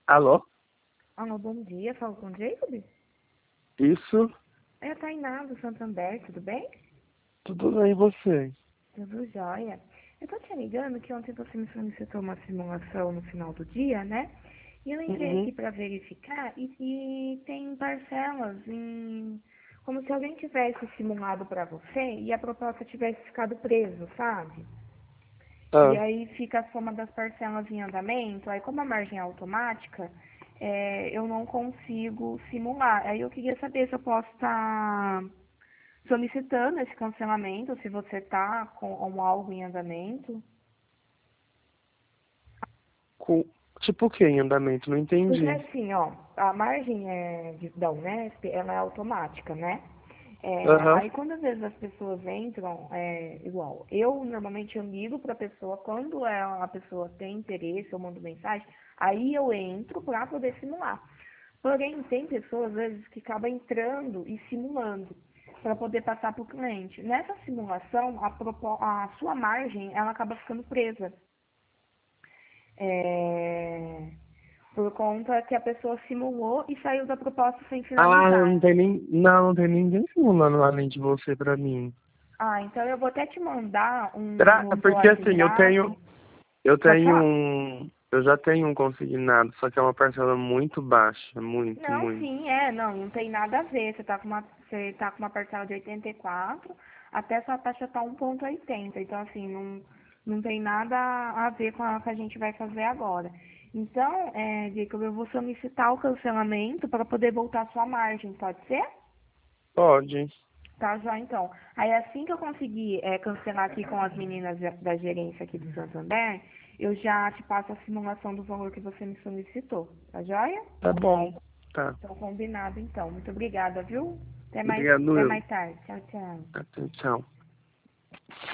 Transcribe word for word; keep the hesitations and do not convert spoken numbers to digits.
Alô? Alô, bom dia. Falo com o Jacob? Isso? É a Tainá do Santander, tudo bem? Tudo bem, e você? Tudo jóia. Eu tô te ligando que ontem você me solicitou uma simulação no final do dia, né? E eu entrei Uhum. aqui para verificar e, e tem parcelas em... Como se alguém tivesse simulado para você e a proposta tivesse ficado preso, sabe? E Ah, aí fica a soma das parcelas em andamento. Aí como a margem é automática, é, eu não consigo simular. Aí eu queria saber se eu posso estar solicitando esse cancelamento, se você está com um algo em andamento. com... Tipo o que em andamento? Não Porque entendi. assim, ó, a margem é, de- da Unesp, ela é automática, né? É, Aham. aí quando às vezes as pessoas entram, é, igual, eu normalmente eu ligo para a pessoa, quando ela, a pessoa tem interesse, eu mando mensagem, aí eu entro para poder simular. Porém, tem pessoas, às vezes, que acabam entrando e simulando para poder passar para o cliente. Nessa simulação, a, propo- a sua margem, ela acaba ficando presa. É, por conta que a pessoa simulou e saiu da proposta sem Ah, não finalizar. tem nem. Não, não tem ninguém simulando além de você pra mim. Ah, então eu vou até te mandar um Será? no seu Porque assim, eu tenho. WhatsApp. Eu Pode tenho falar? um. Eu já tenho um consignado, só que é uma parcela muito baixa. Muito, Não, muito. sim, é, não, não tem nada a ver. Você tá com uma, você tá com uma parcela de oitenta e quatro, até sua taxa tá um ponto oitenta. Então, assim, não, não tem nada a ver com a que a gente vai fazer agora. Então, é, Jacob, eu vou solicitar o cancelamento para poder voltar a sua margem, pode ser? Pode. Tá, já então. Aí assim que eu conseguir é, cancelar aqui com as meninas da da gerência aqui do Santander, eu já te passo a simulação do valor que você me solicitou. Tá joia? Tá bom. Tá. Então, combinado então. Muito obrigada, viu? Até mais, Obrigado, até eu. mais tarde. Tchau, tchau. Atenção.